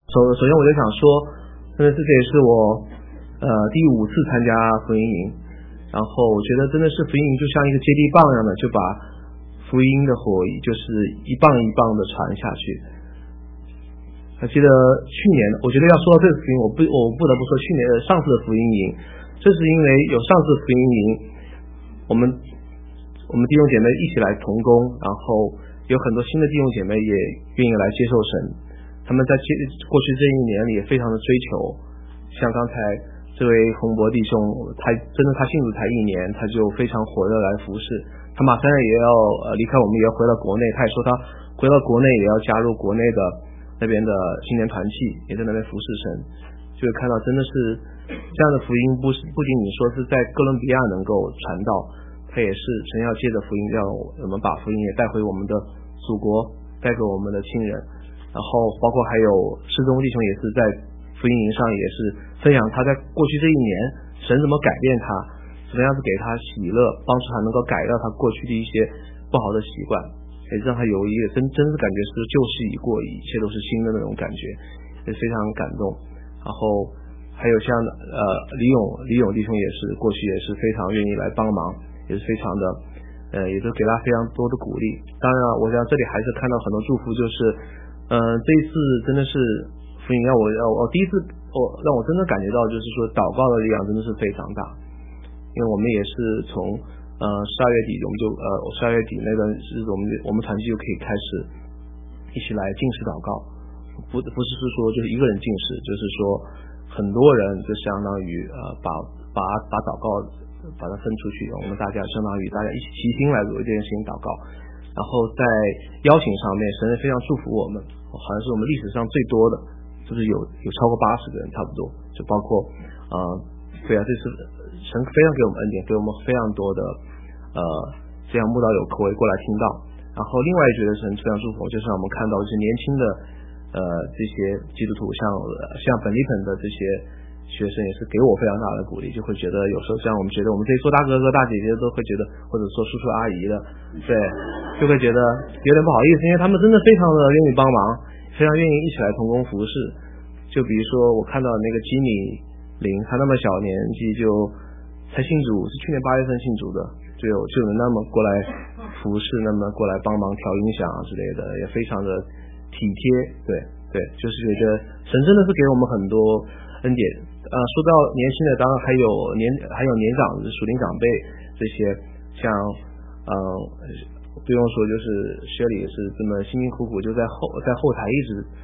首先我就想说，真的是这也是我第5次参加福音营，然后我觉得真的是福音营就像一个接力棒一样的，就把福音的火就是一棒一棒的传下去。还记得去年，我觉得要说到这个福音，我不得不说去年上次的福音营，这是因为有上次福音营，我们弟兄姐妹一起来同工，然后有很多新的弟兄姐妹也愿意来接受神，他们在过去这1年里也非常的追求，像刚才这位洪博弟兄，他信主才1年，他就非常火热来服侍，他马上也要离开我们，也要回到国内，他也说他回到国内也要加入国内的那边的青年团契，也在那边服侍神，就会看到真的是这样的福音不仅仅说是在哥伦比亚能够传道，他也是神要借着福音让我们把福音也带回我们的祖国，带给我们的亲人，然后包括还有施宗弟兄也是在福音营上也是分享他在过去这1年神怎么改变他，怎么样子给他喜乐，帮助他能够改掉他过去的一些不好的习惯，也让他有一个真是感觉是旧事已过，一切都是新的那种感觉，也非常感动。然后还有像李勇弟兄也是过去也是非常愿意来帮忙，也是非常的也都给他非常多的鼓励。当然我想这里还是看到很多祝福，就是这一次真的是福音让我第一次让我真的感觉到就是说祷告的力量真的是非常大，因为我们也是从12月底我们就12月底那段日子我们团契就可以开始一起来禁食祷告，不是说就是一个人禁食，就是说很多人就相当于把祷告把它分出去，我们大家相当于大家一起齐心来为这件事情祷告，然后在邀请上面神非常祝福我们，好像是我们历史上最多的，就是有超过80个人差不多，就包括对啊，这是神非常给我们恩典，给我们非常多的这样慕道友口味过来听到。然后另外觉得神非常祝福，就是让我们看到一些年轻的这些基督徒，像本地本的这些学生也是给我非常大的鼓励，就会觉得有时候像我们觉得我们这些做大哥哥大姐姐都会觉得，或者说叔叔阿姨的，对，就会觉得有点不好意思，因为他们真的非常的愿意帮忙，非常愿意一起来同工服侍。就比如说我看到那个基米林，他那么小年纪就才信主，是去年8月份信主的，就能那么过来服侍，那么过来帮忙调音响之类的，也非常的体贴。对，就是觉得神真的是给我们很多恩典。说到年轻的，当然还有年长的属灵长辈这些，像不用说，就是薛里也是这么辛辛苦苦就在后台一直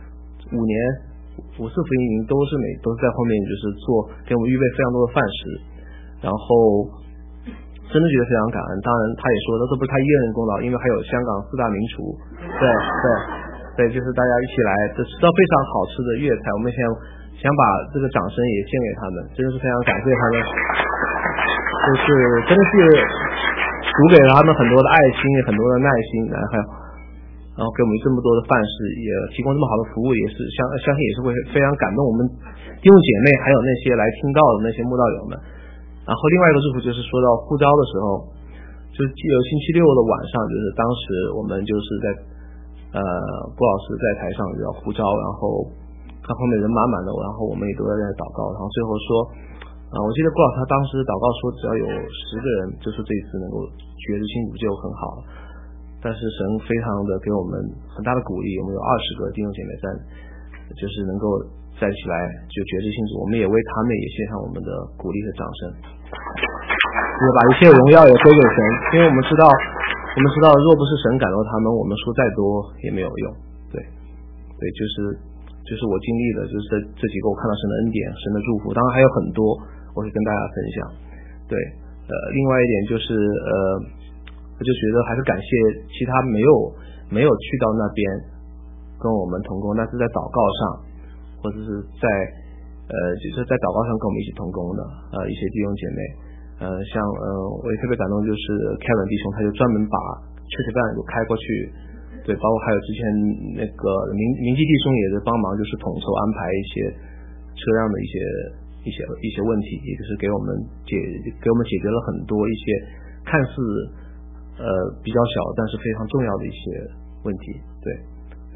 5年5次福音营都是在后面就是给我们预备非常多的饭食，然后真的觉得非常感恩。当然他也说这不是他一个人功劳，因为还有香港4大名厨，对，就是大家一起来吃到非常好吃的粤菜，我们想把这个掌声也献给他们，真的是非常感谢他们，就是真的是主给了他们很多的爱心，很多的耐心，然后给我们这么多的饭食，也提供这么好的服务，也是相信也是会非常感动我们弟兄姐妹，还有那些来听到的那些慕道友们。然后另外一个祝福就是说到呼召的时候，就是记得星期6的晚上，就是当时我们就是在郭老师在台上要呼召，然后看后面人满满的，然后我们也都在祷告，然后最后说我记得郭老师他当时祷告说只要有10个人，就是这一次能够决志信主就很好了。但是神非常的给我们很大的鼓励，我们有20个弟兄姐妹就是能够站起来就决志信主，我们也为他们也献上我们的鼓励和掌声，就是把一切荣耀也归给神，因为我们知道若不是神感动他们，我们说再多也没有用。对，就是我经历的就是这几个我看到神的恩典，神的祝福，当然还有很多我会跟大家分享。对，另外一点就是我就觉得还是感谢其他没有去到那边跟我们同工，但是在祷告上或者是就是在祷告上跟我们一起同工的一些弟兄姐妹，像我也特别感动，就是 Kevin 弟兄他就专门把church van就开过去，对，包括还有之前那个明基弟兄也是帮忙，就是统筹安排一些车辆的一些问题，也就是给我们解决了很多一些看似比较小但是非常重要的一些问题。对，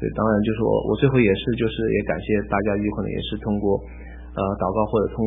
对，当然就是我最后也感谢大家，有可能也是通过祷告或者通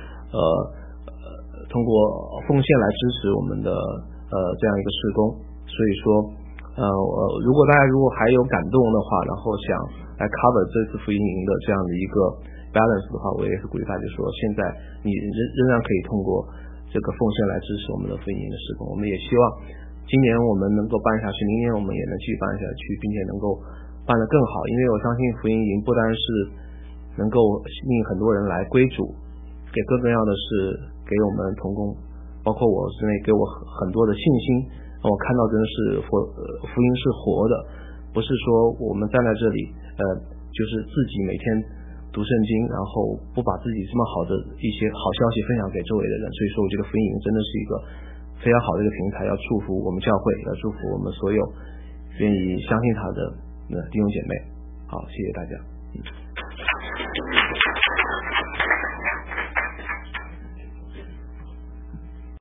过奉献来支持我们的这样一个事工。所以说如果大家还有感动的话，然后想来 cover 这次福音营的这样的一个 balance 的话，我也是鼓励大家说，现在你仍然可以通过这个奉献来支持我们的福音营的事工。我们也希望今年我们能够办下去，明年我们也能继续办下去，并且能够办得更好。因为我相信福音营不单是能够吸引很多人来归主，更重要的是给我们同工，包括我之内，给我很多的信心。我看到真的是福音是活的，不是说我们站在这里就是自己每天读圣经，然后不把自己这么好的一些好消息分享给周围的人。所以说我觉得福音营真的是一个非常好的一个平台，要祝福我们教会，要祝福我们所有愿意相信他的弟兄姐妹。好，谢谢大家。